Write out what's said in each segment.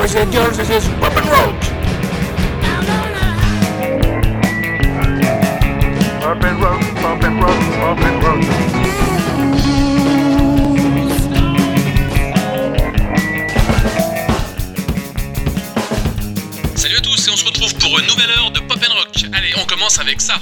boys and girls, this is Pop and Roach. Pop and Roach, Pop and Roach, Pop and Roach. Salut à tous et on se retrouve pour une nouvelle heure de Pop and Rock. Allez, on commence avec ça.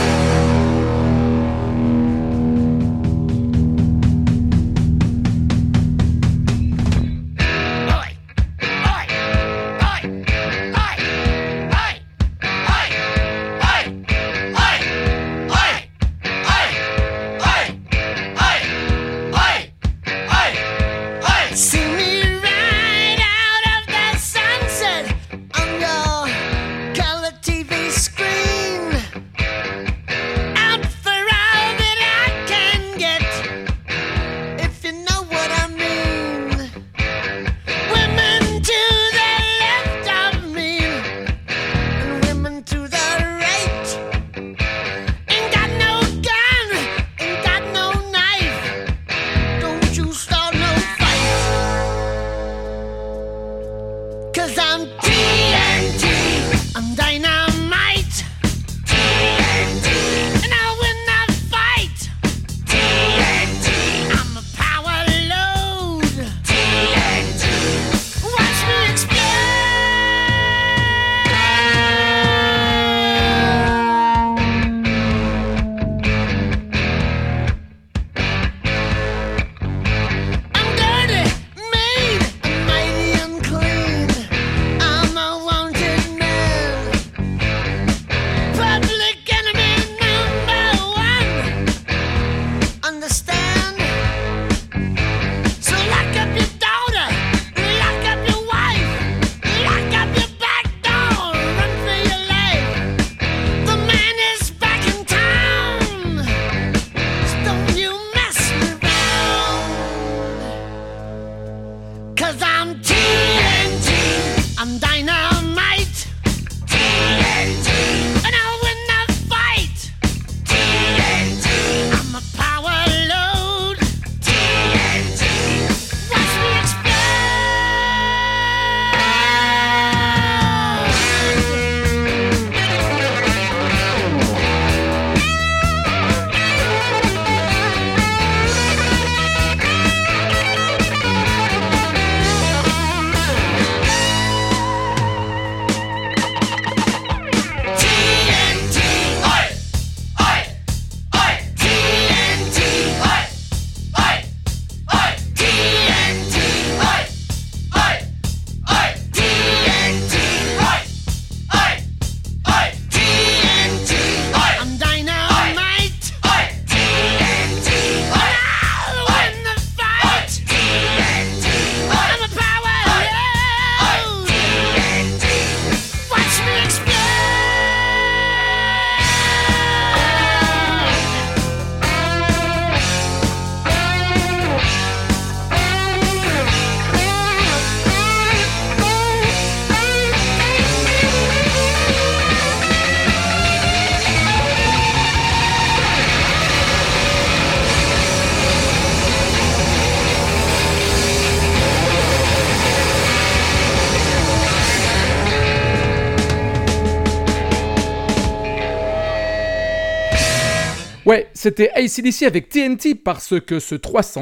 Ouais, c'était AC/DC avec TNT parce que ce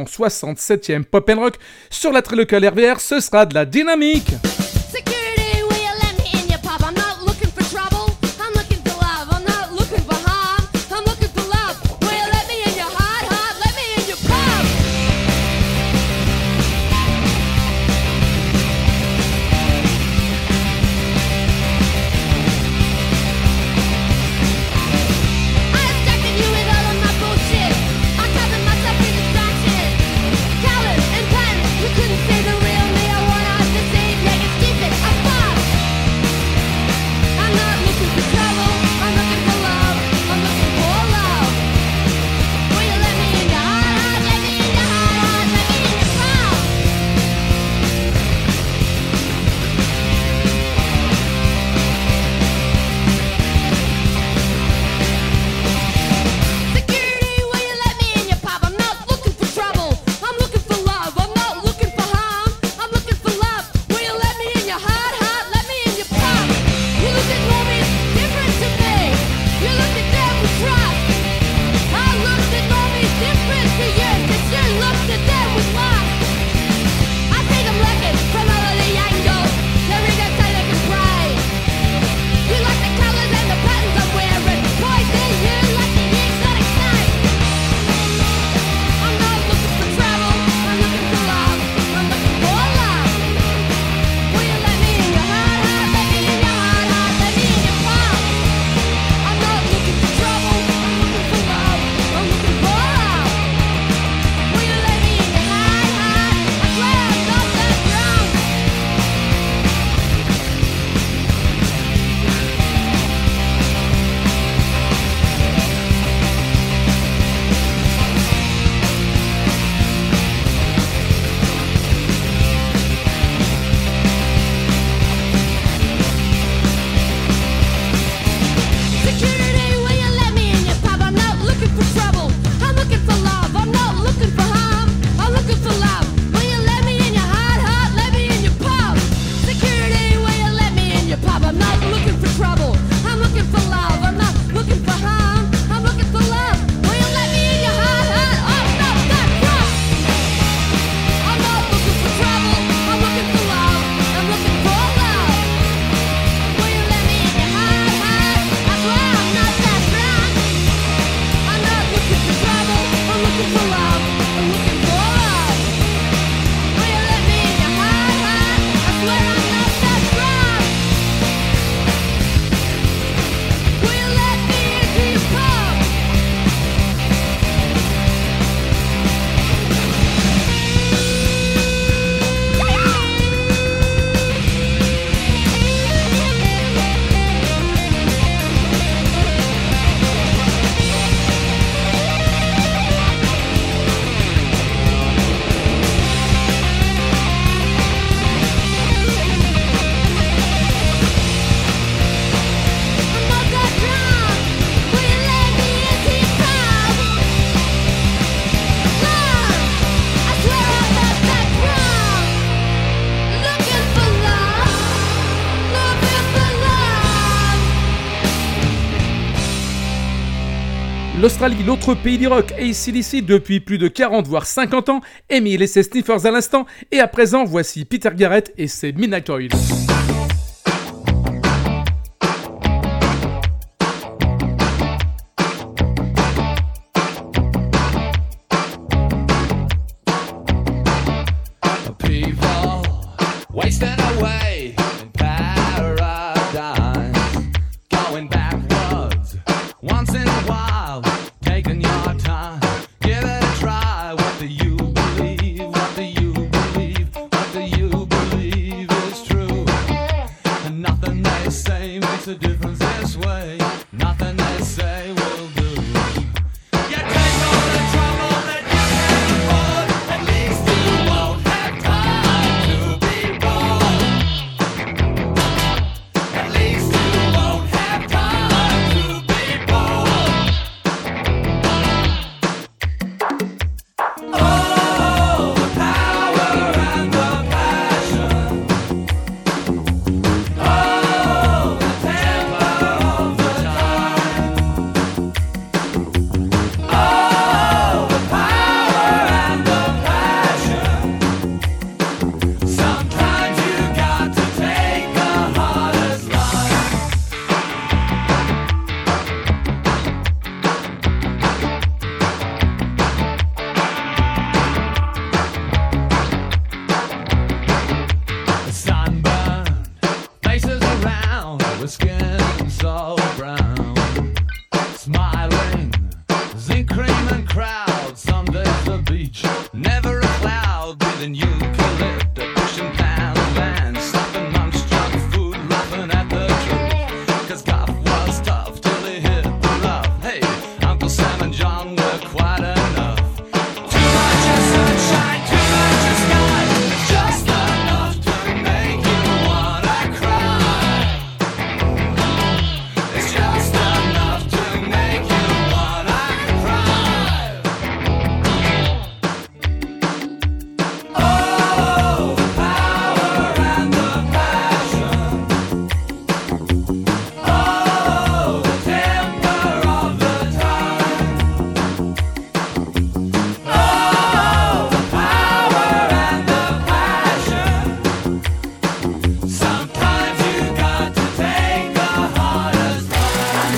367e Pop and Rock sur la très locale RVR, ce sera de la dynamique. Couldn't say the real me, I want out to save. Yeah, L'Australie, l'autre pays du rock, AC/DC depuis plus de 40 voire 50 ans, Emile et ses Sniffers à l'instant, et à présent voici Peter Garrett et ses Midnight Oil. Wasting away in paradise, going backwards once in a while, taking your time, give it a try. What do you believe? What do you believe? What do you believe is true? And nothing they say makes a difference this way. Nothing they say will do. You take all the trouble that you can afford, at least you won't have time to be born. At least you won't have time to be born. Oh, the power and the passion. Oh, the temper of the time. Oh, the power and the passion. Sometimes you got to take the hardest line. Sunburned faces around with skin so brown, smiling zinc cream and crowd. Some days the beach, never a cloud, breathing eucalyptus, pushing pound and stopping monks, junk food, laughing at the truth. 'Cause golf was tough till he hit the rough. Hey, Uncle Sam and John were quite enough. Too much of sunshine, too much of sky, just enough to make you wanna cry. It's just enough to make you wanna cry. Oh, the power and the passion. Oh, the temper of the time. Oh, the power and the passion. Sometimes you got to take the hardest line.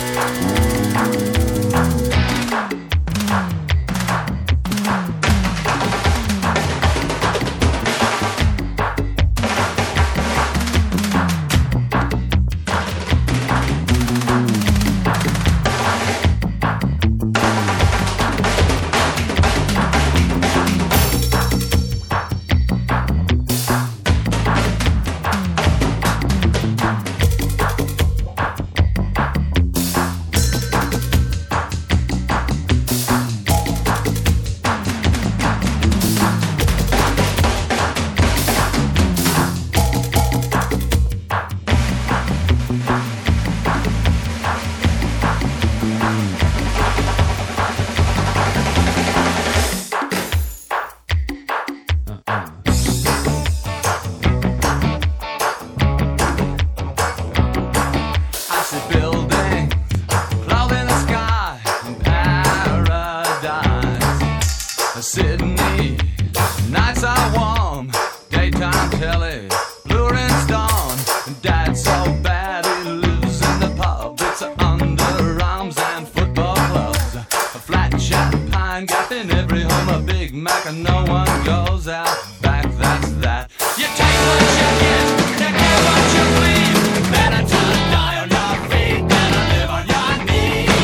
I see buildings, cloud in the sky, in paradise. Sydney, nights are warm, daytime telly, blue rinse on. Dad's so bad he lives in the pub. It's underarms and football clubs. A flat champagne gap in every home, a Big Mac, and no one goes out back. That's that. You take what you get, you get what you please. Better to die on your feet than to live on your knees.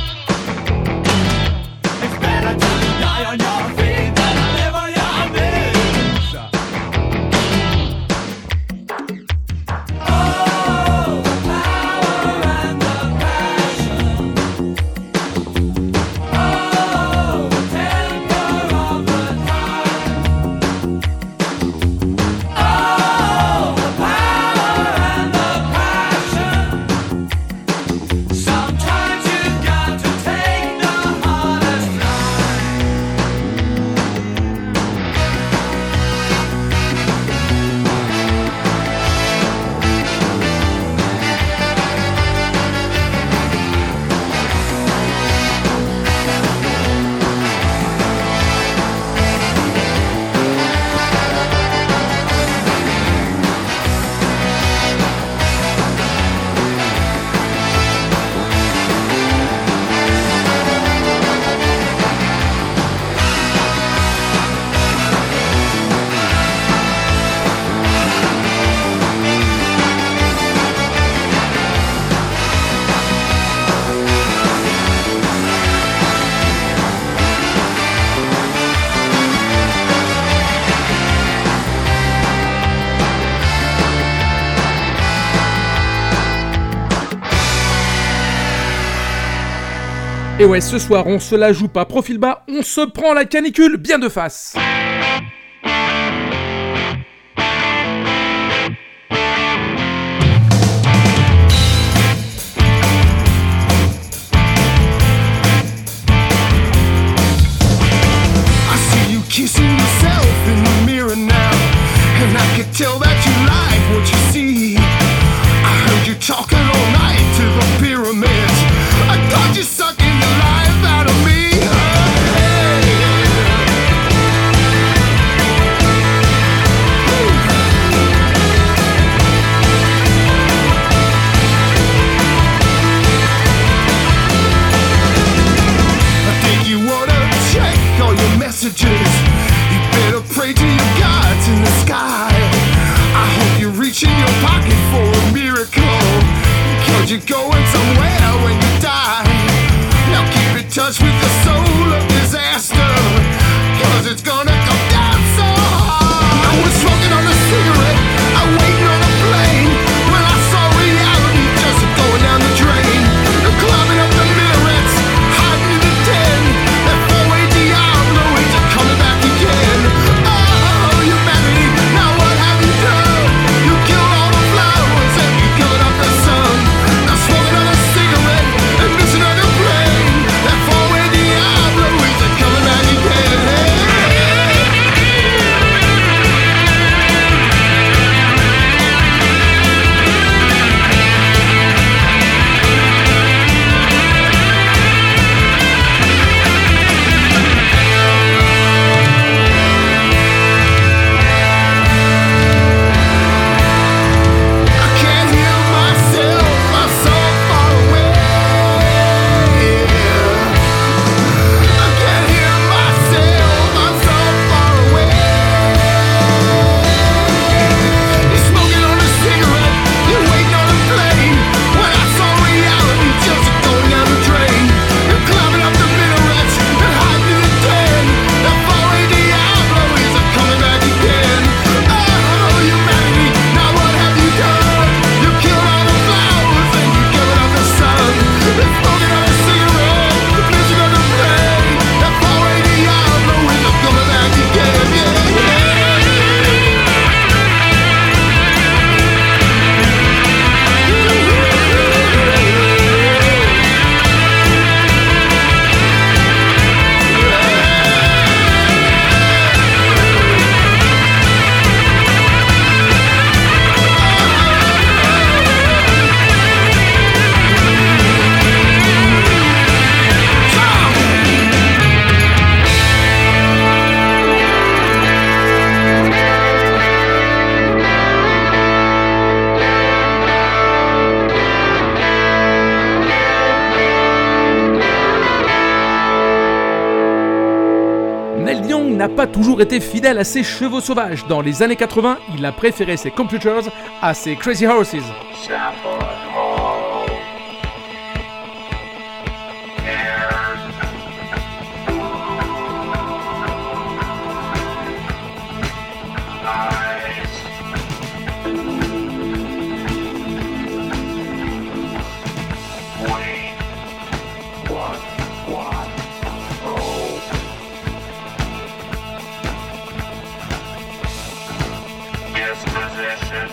It's better to die on your feet than to live on your knees. Oh, the power and the passion. Oh, the temper of the time. Oh, Et ouais, ce soir, on se la joue pas profil bas, on se prend la canicule bien de face. Kissing yourself in the mirror now, and I can tell that you like what you see. I heard you talking all night to the pyramids. I got you sucking the life out of me. I think you wanna check all your messages. You better pray to your gods in the sky. I hope you reach in your pocket for a miracle, 'cause you're going somewhere when you die. Now keep in touch with the soul of disaster, 'cause it's gonna come down so hard. I was smoking on a cigarette, I'm waiting on a plane, when I saw reality just going down the drain. I'm climbing up the minarets, hiding in the den. That four-way Diablo is coming back again. Oh, humanity, now what have you done? You killed all the flowers and you covered up the sun. Now smoking on a cigarette and missing on a plane. That four-way Diablo is coming back again. I can't hear myself, I'm so far away. I can't hear myself, I'm so far away. You're smoking on a cigarette, you're waiting on a plane. When I saw reality just going down the drain. You're climbing up the minarets and hiding in the den. That four-way Diablo is coming back again. Oh, humanity, now what have you done? You killed all the flowers and you covered up the sun. You're smoking on a cigarette, you're missing on the plane. That four-way Diablo is coming back again. Yeah, yeah. Neil Young n'a pas toujours été fidèle à ses chevaux sauvages. Dans les années 80, il a préféré ses computers à ses Crazy Horses. Disposition.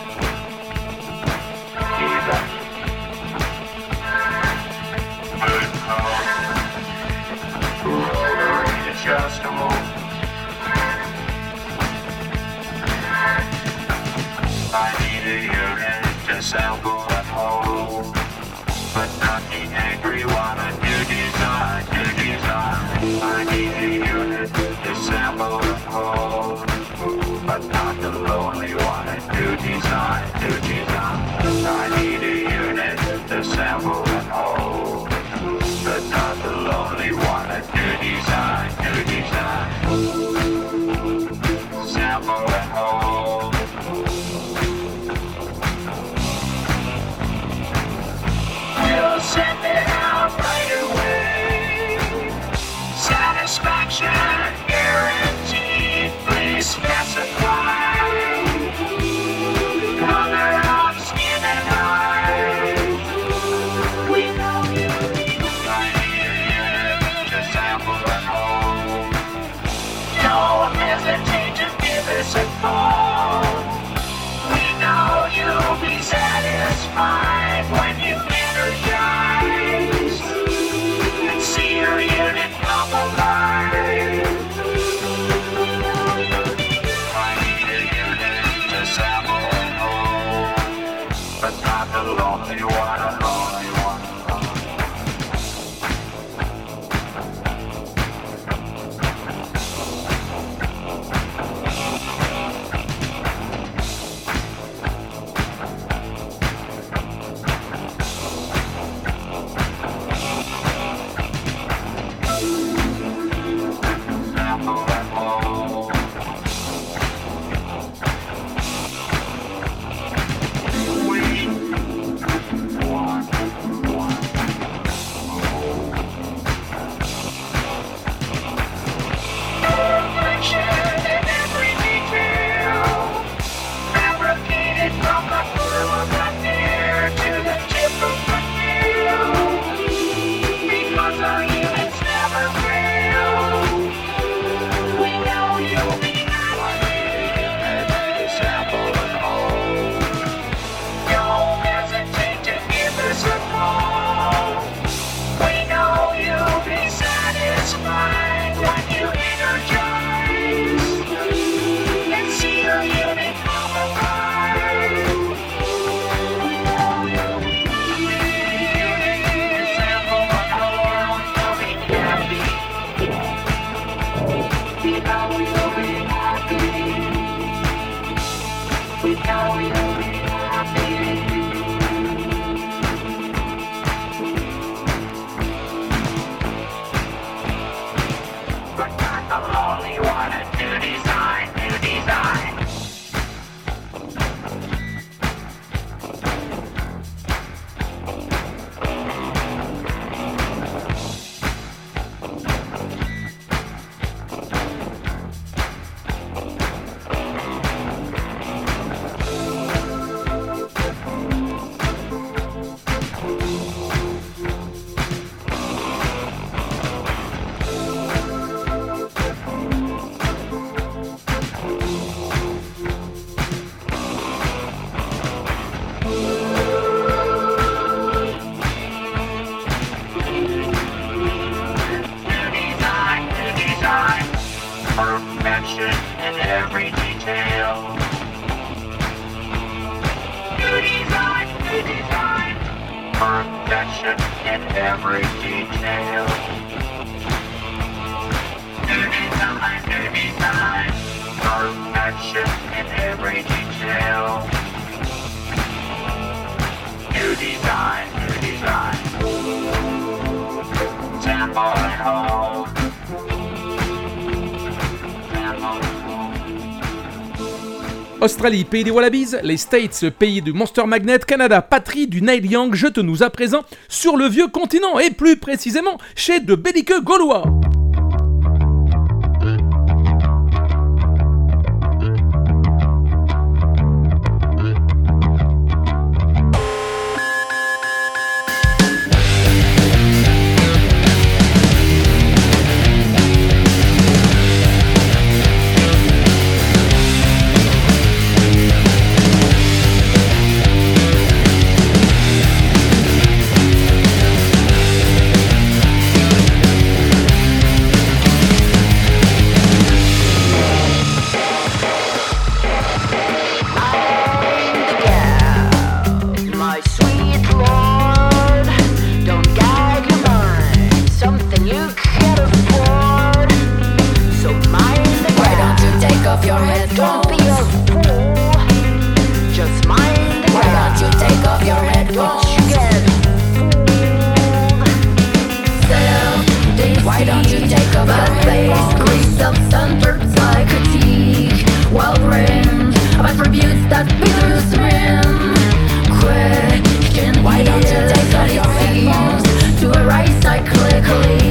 Australie, pays des Wallabies, les States, pays du Monster Magnet, Canada, patrie du Neil Young, jette-nous à présent sur le vieux continent et plus précisément chez de belliqueux Gaulois.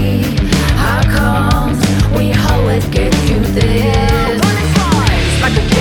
Like a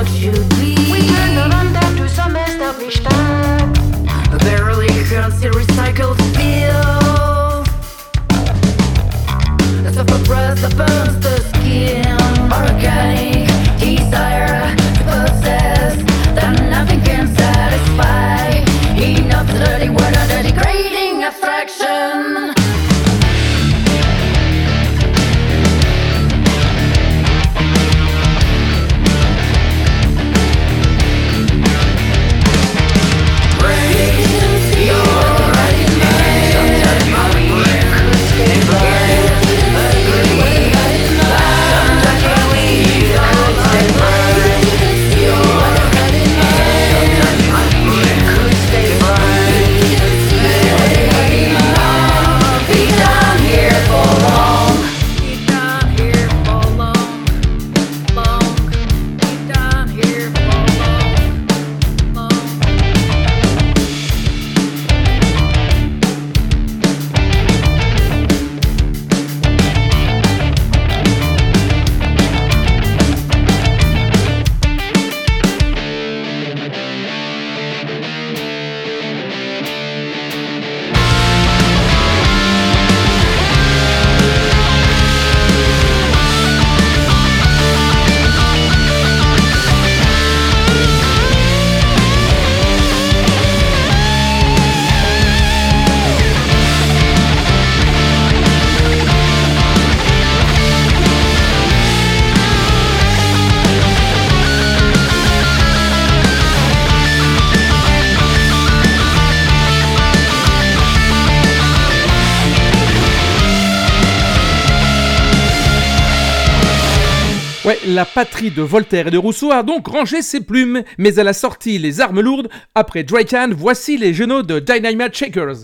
what should be. We turned on that to some established type. Barely consider recycled steel. A soft breath that burns the skin. Organic desire to possess that nothing can satisfy. Enough to dirty word of the degrading abstraction. Ouais, la patrie de Voltaire et de Rousseau a donc rangé ses plumes, mais elle a sorti les armes lourdes. Après Dry Can, voici les genoux de Dynamite Shakers.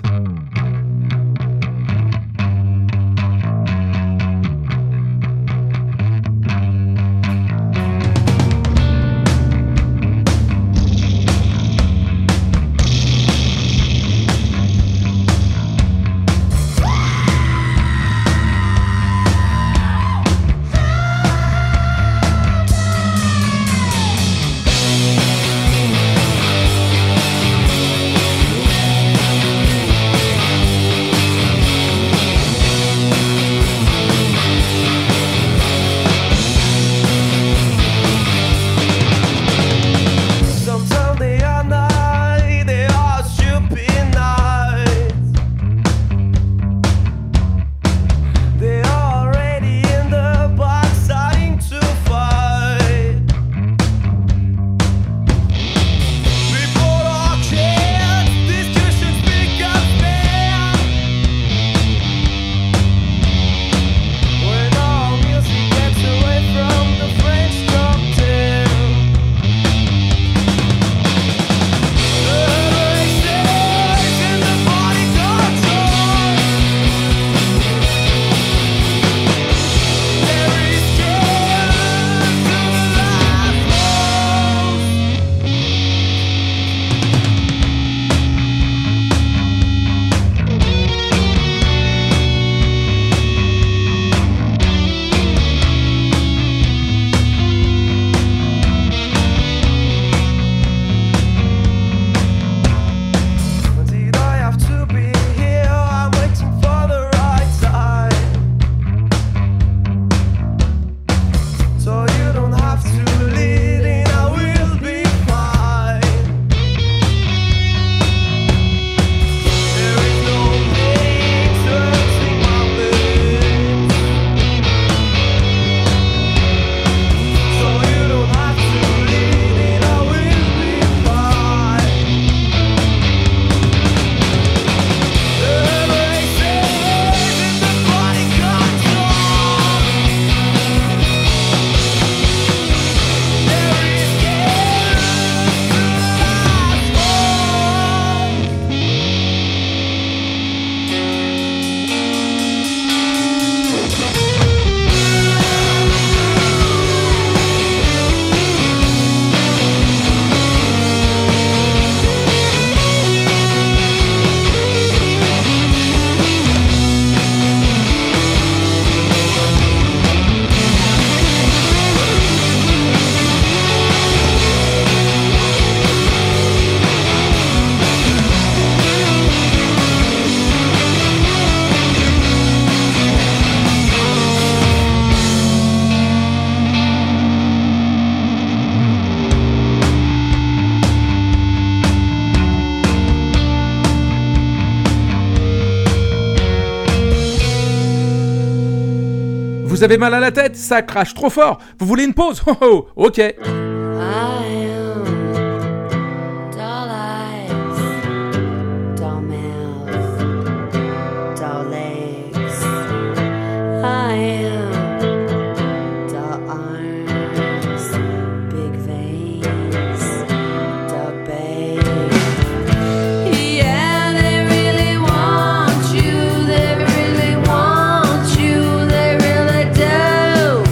Vous avez mal à la tête? Ça crache trop fort. Vous voulez une pause? Oh oh, ok. I am dull eyes, dull mouth, dull legs. I am dull arms, big veins, dull babe. Yeah, they really want you, they really want you, they really do.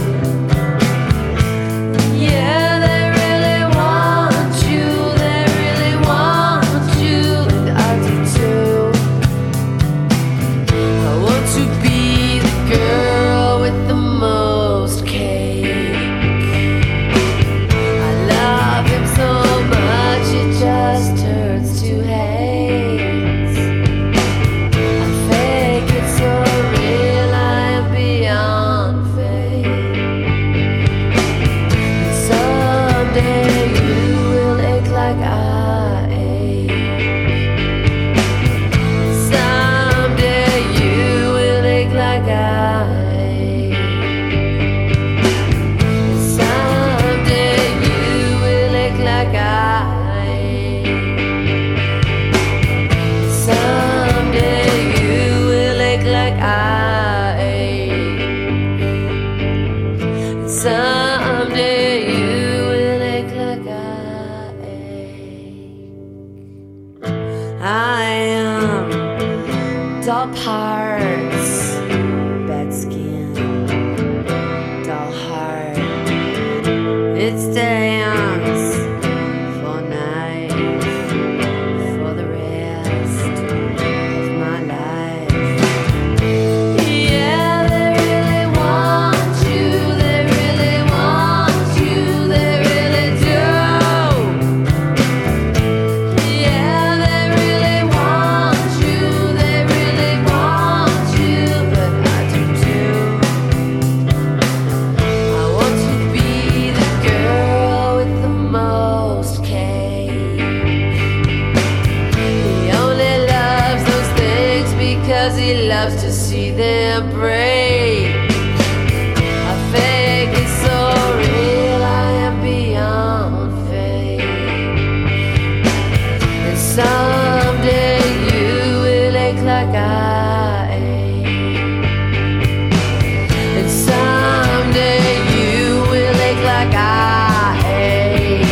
Yeah, they really want you, they really want you, and I do too. I want to be the girl with the most cake. I love him so much it just turns to hate. I fake it so real, I am beyond fake. Someday you will ache like I ache. Someday you will ache like I ache. Someday you will ache like I ache. Someday you will ache like I ache. Someday you will ache like I ache. I am dull parts, bad skin, dull heart. It's dance for night, for the rest of my life. Yeah, they really want you, they really want you, they really do. Yeah, they really want you, they really want you, but I do too. I want to be the girl with the most cake. He only loves those things because he loves to see them break. I fake it so real, I am beyond fake. And someday you will ache like I ache. And someday you will ache like I ache.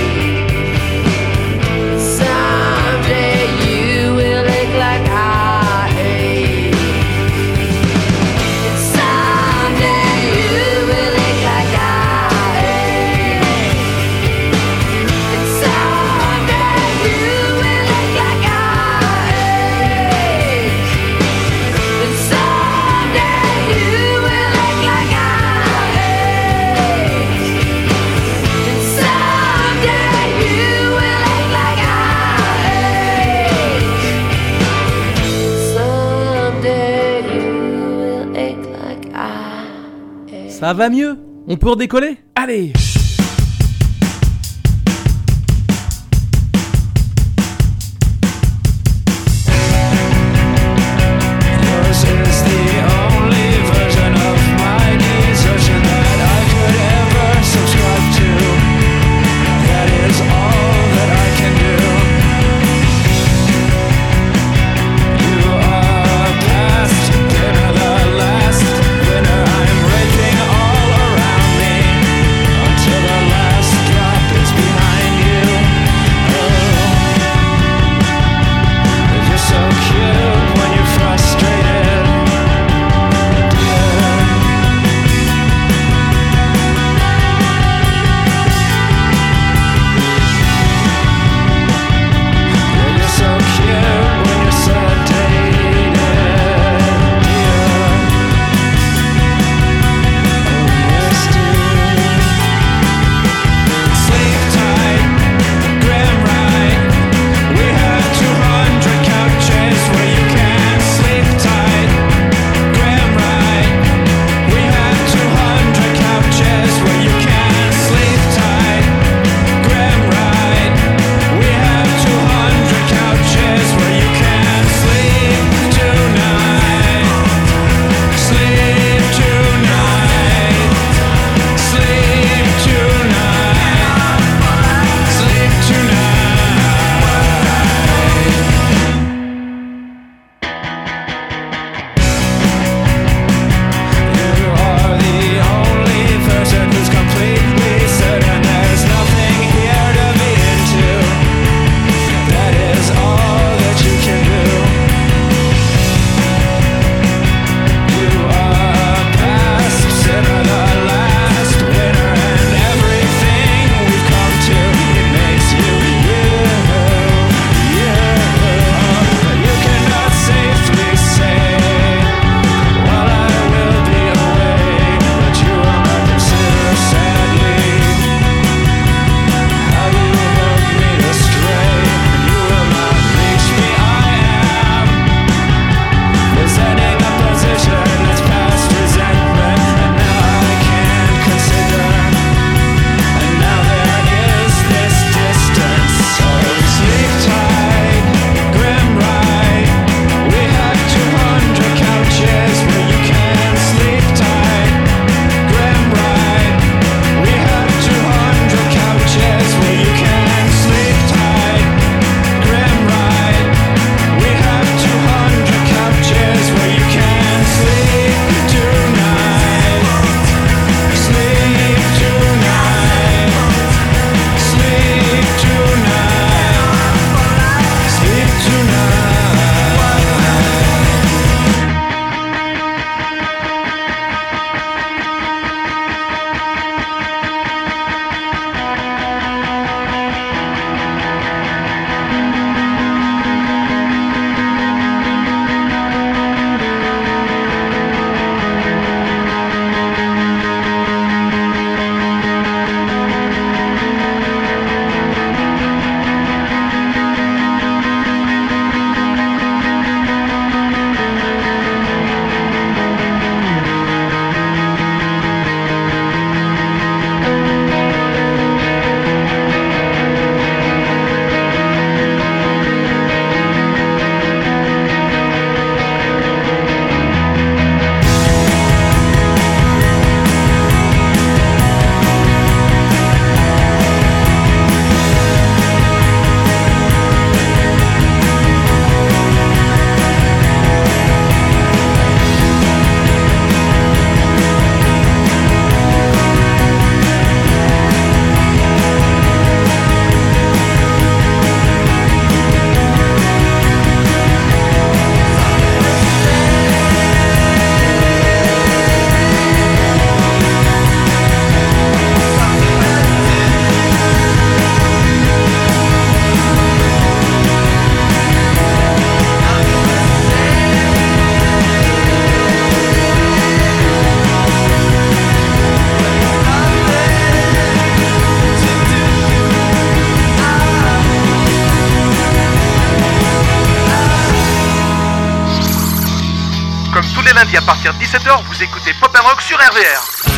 Someday you will ache like I ache. And someday you will ache like I ache. And someday you will ache like I ache. And someday you will ache like I ache. And someday you will ache like I ache. Someday you will ache like I ache. Ça va mieux? On peut redécoller? Allez! Yours is the only version of my desertion that I could ever subscribe to. That is all that I can do. You are past dinner, the last winner. I'm raping all around me until lundi à partir de 17h, vous écoutez Pop & Rock sur RVR.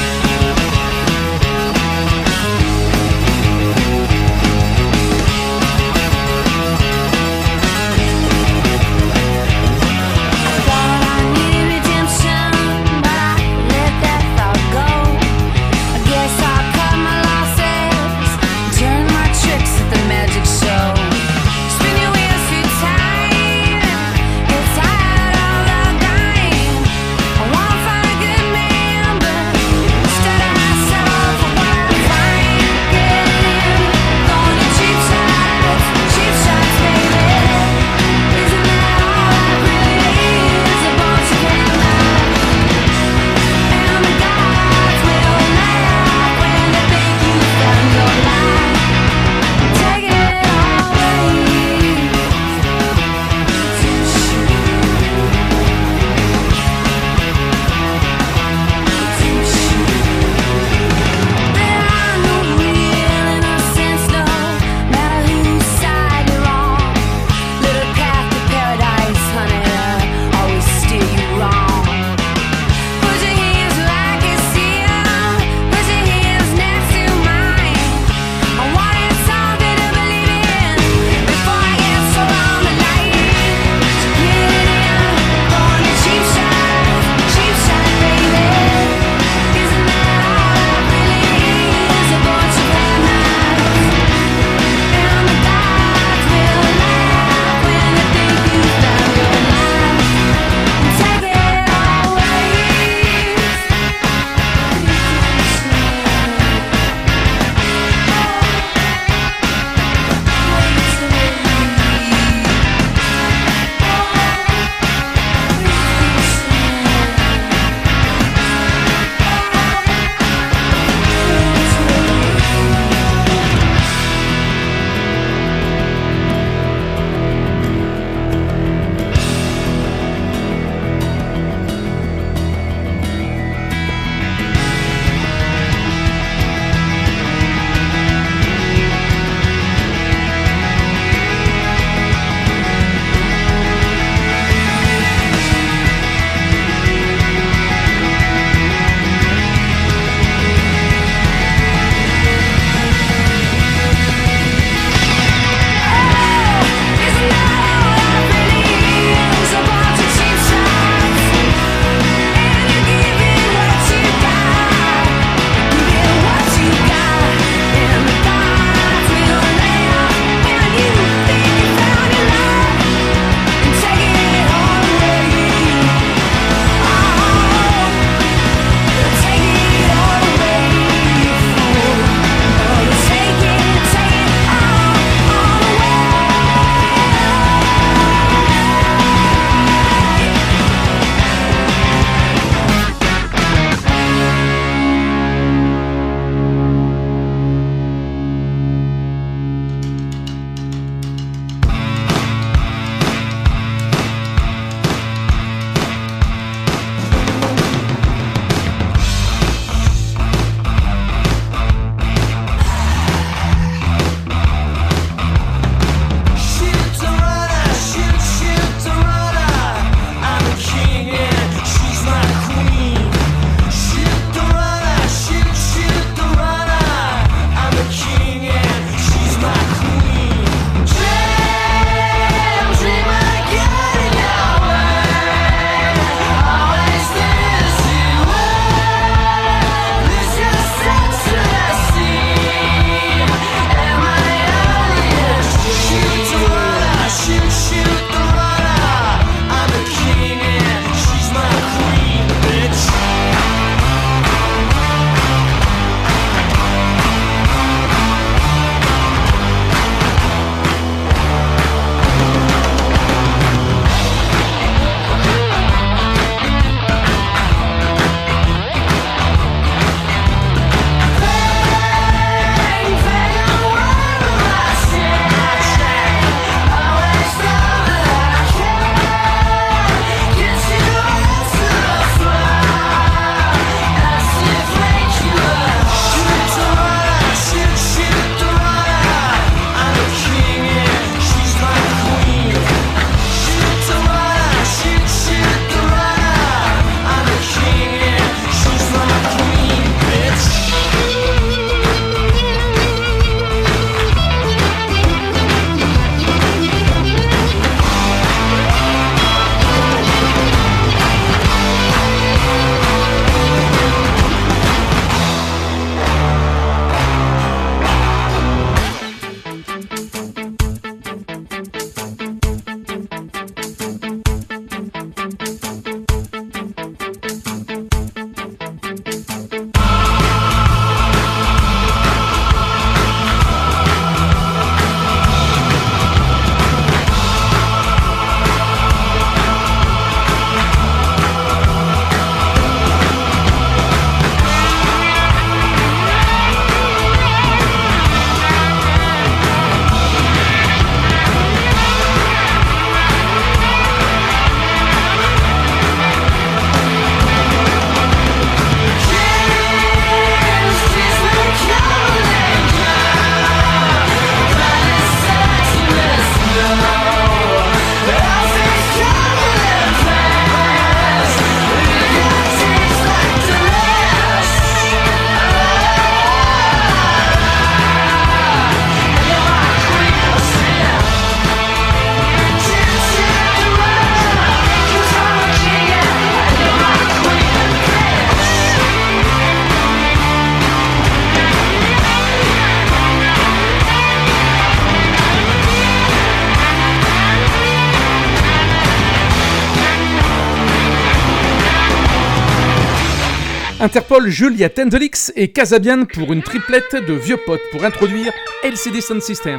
Interpol, Julia Tendelix et Casabian pour une triplette de vieux potes pour introduire LCD Sound System.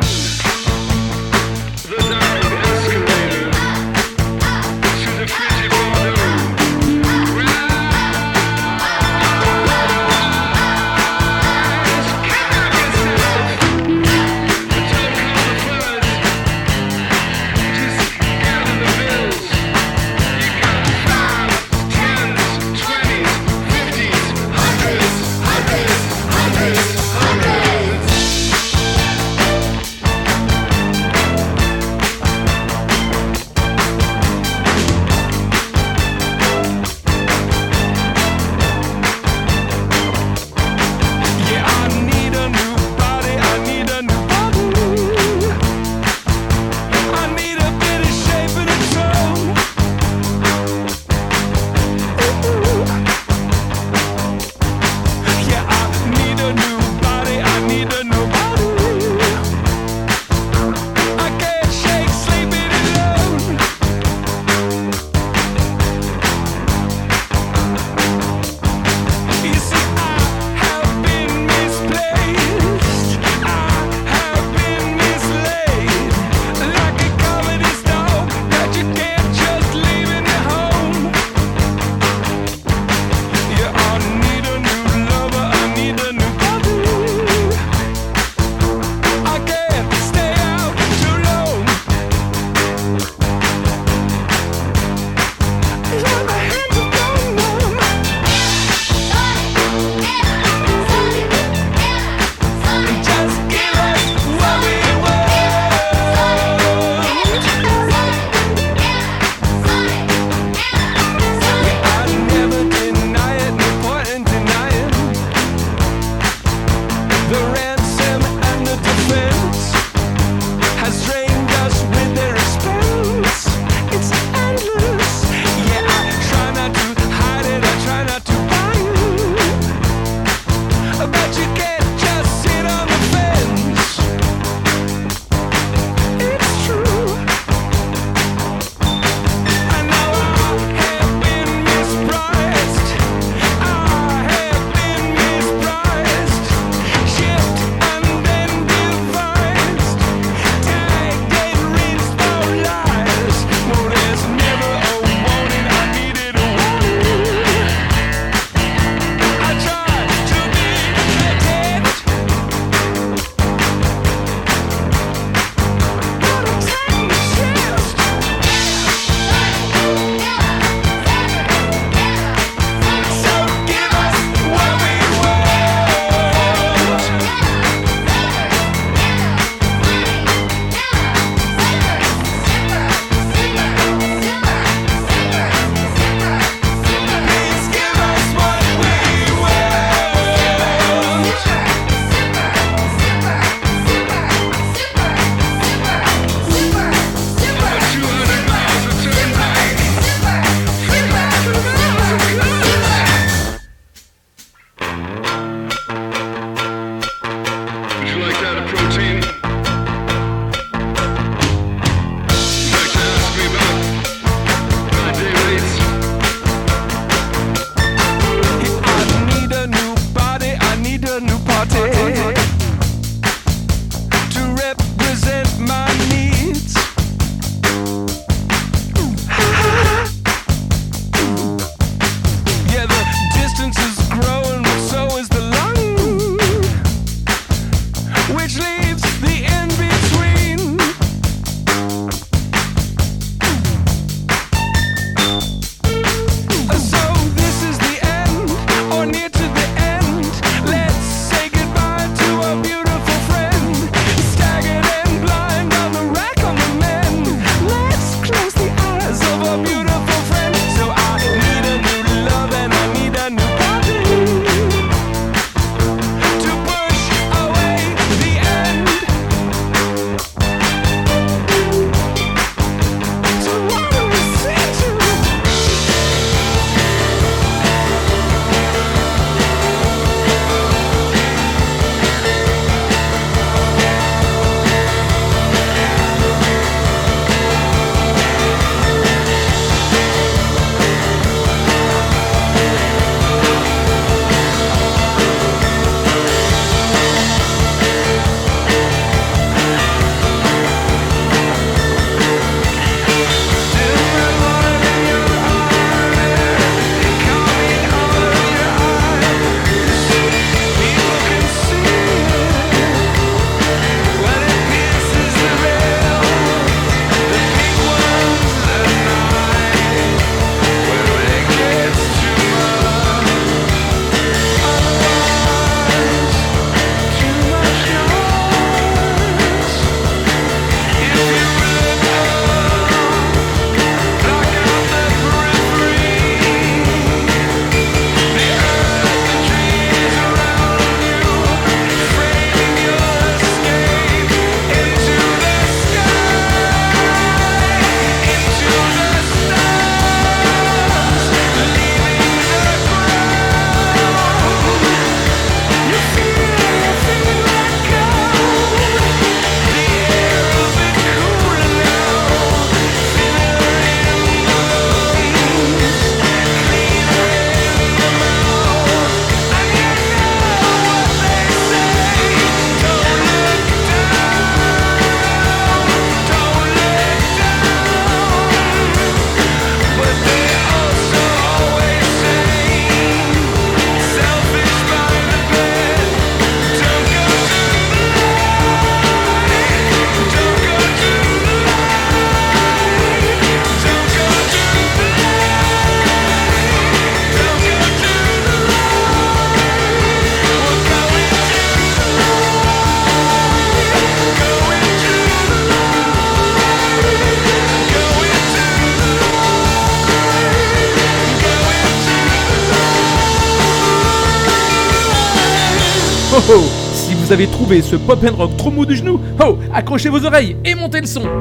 Oh, si vous avez trouvé ce pop and rock trop mou du genou, oh, accrochez vos oreilles et montez le son.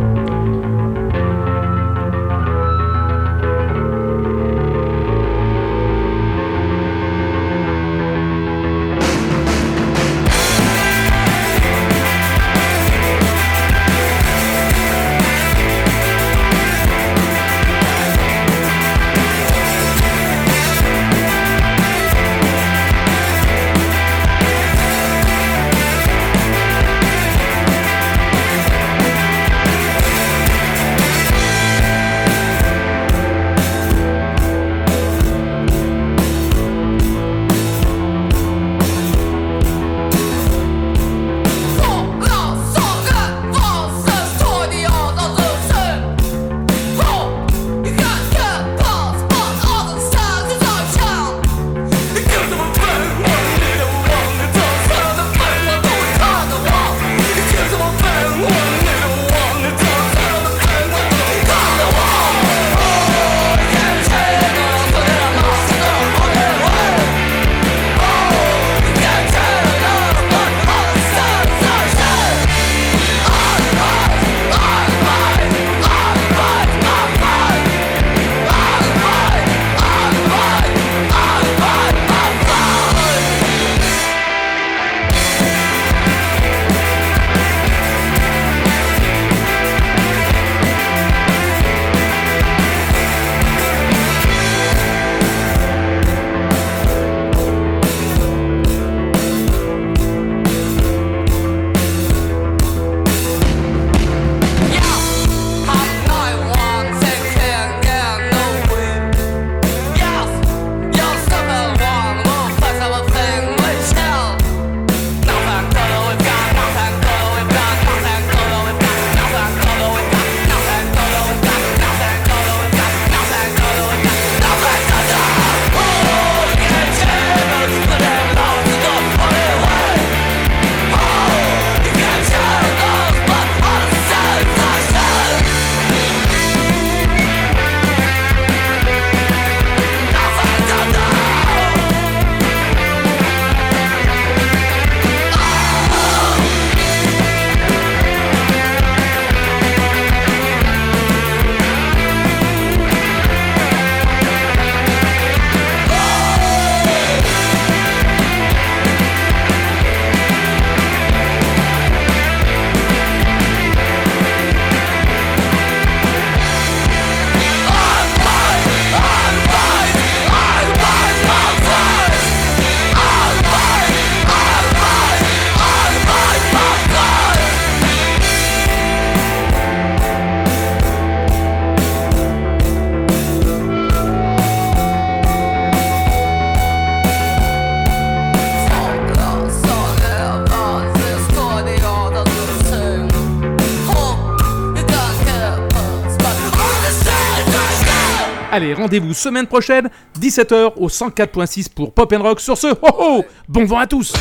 Allez, rendez-vous semaine prochaine, 17h au 104.6 pour Pop & Rock. Sur ce, oh oh, bon vent à tous.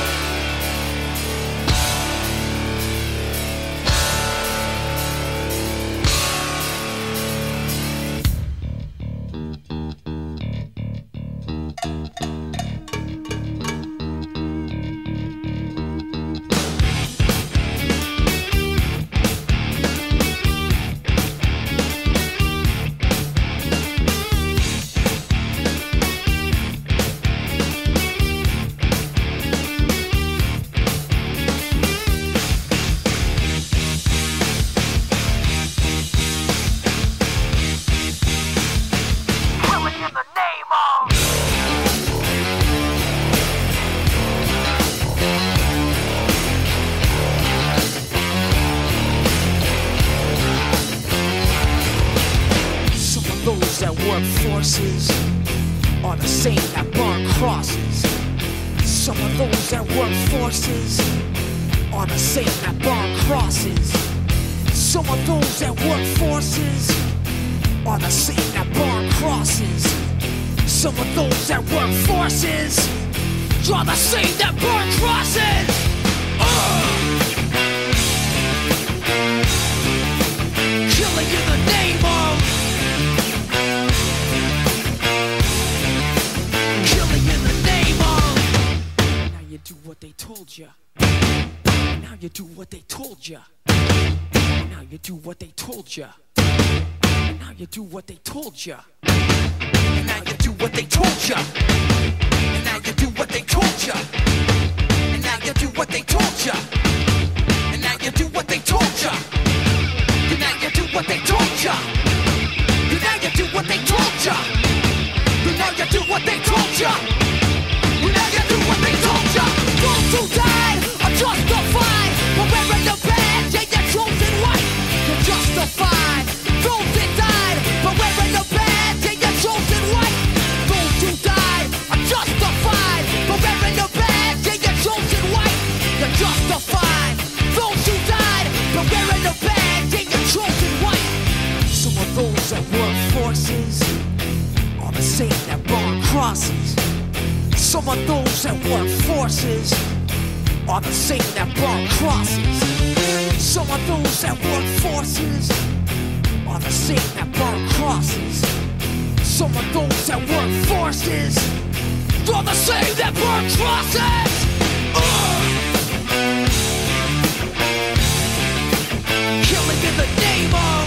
Forces are the same that burn crosses. Some of those that work forces are the same that burn crosses. Some of those that work forces are the same that burn crosses. Some of those that work forces are the same that burn crosses. Killing in the name of do what they told ya. Now you do what they told ya. Now you do what they told ya. Now you do what they told ya. Now you do what they told ya. And now you do what they told ya. And now you do what they told ya. And now you do what they told ya. And now you do what they told ya. And now you do what they told ya. And now you do what they told ya. Those who died are justified for wearing the badge. Yeah, you're chosen white. You're justified. Those that died for wearing the badge. Yeah, you're chosen white. Those who died are justified for wearing the badge. Yeah, you're chosen white. You're justified. Those who died for wearing the badge. Yeah, you're chosen white. Some of those that work forces are the same that burn crosses. Some of those that work forces are the same that burn crosses. Some of those that work forces are the same that burn crosses. Some of those that work forces are the same that burn crosses. Killing in the name of.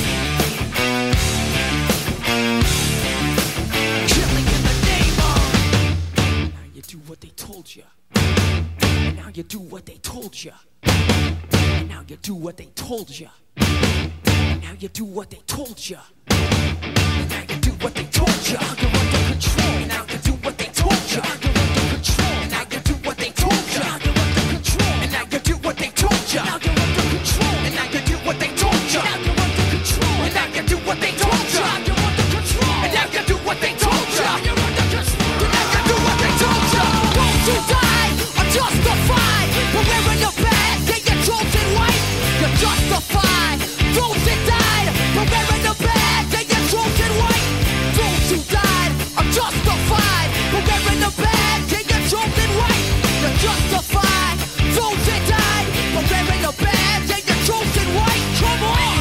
Killing in the name of. Now you do what they told ya. And now you do what they told ya. And now you do what they told ya. And now you do what they told ya. And now you do what they told ya. You're under control. And now you do what they told ya. You're under control. And now you do what they told ya. You're under control. And now you do what they told ya. Now you're under control. And now you do what they told ya. Now you're under control. And now you do what they told ya. You're under control. And now you do what they told ya. You're under control. And now you do what they told ya. Those who died are justified for wearing the badge. Yeah, you're chosen white. You're justified. Those that died for wearing the badge. Yeah, you're chosen white. Those who died are justified for wearing the badge. Yeah, you're chosen white. You're justified. Those that died for wearing the badge. Yeah, you're chosen white. Come on.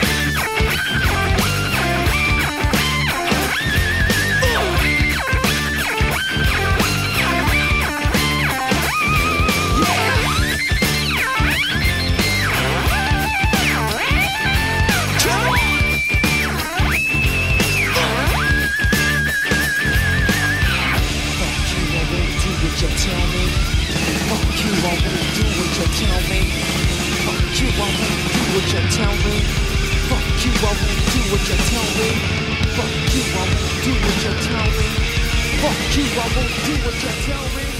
What you tell me? Fuck you, I won't do what you tell me. Fuck you, I won't do what you tell me. Fuck you, I won't do what you tell me.